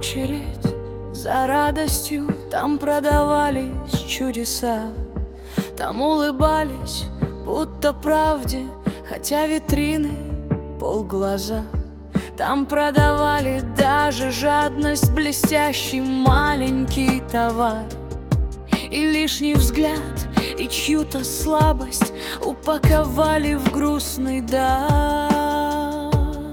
очередь за радостью, там продавались чудеса, там улыбались, будто правде, хотя витрины полглаза. Там продавали даже жадность, блестящий маленький товар. И лишний взгляд, и чью-то слабость упаковали в грустный дар.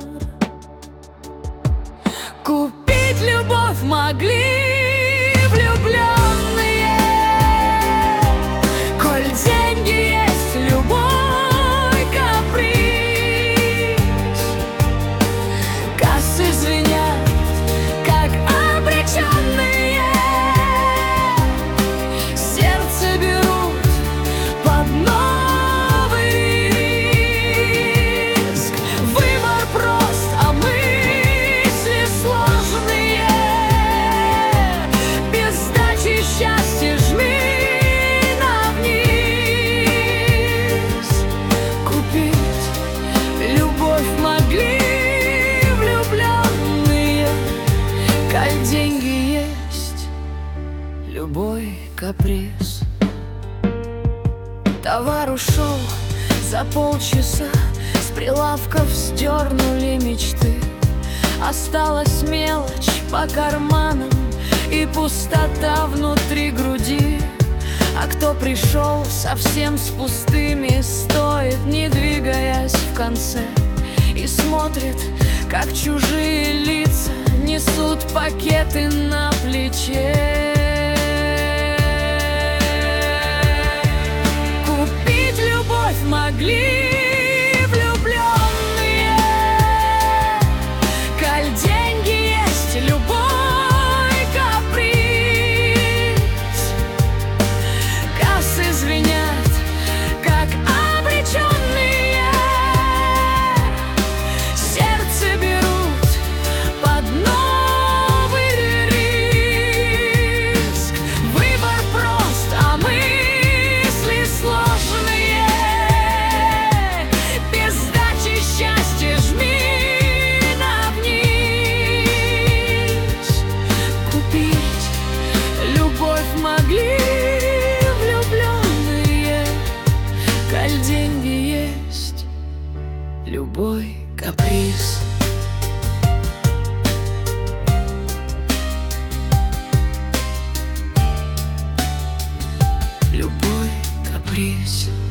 Купить любовь могли влюбленные, коль деньги есть, любой каприз. Кассы звенят, как обреченные, сердце берут под новый риск. Выбор прост, а мысли сложные. Без сдачи счастья жми на вниз. Купить любовь могли влюбленные, коль деньги есть, любой каприз. Товар ушел за полчаса, с прилавков сдернули мечты. Осталась мелочь по карманам и пустота внутри груди. А кто пришел совсем с пустыми, стоит, не двигаясь в конце, и смотрит, как чужие лица несут пакеты на плече. Купить любовь могли влюбленные, коль деньги есть, любой каприз. Кассы звенят, как обреченные, сердце берут под новый риск. Выбор прост, а мысли сложные. Без сдачи счастья жми на вниз. Купить любовь могли влюбленные, коль деньги есть, любой каприз. Любой каприз.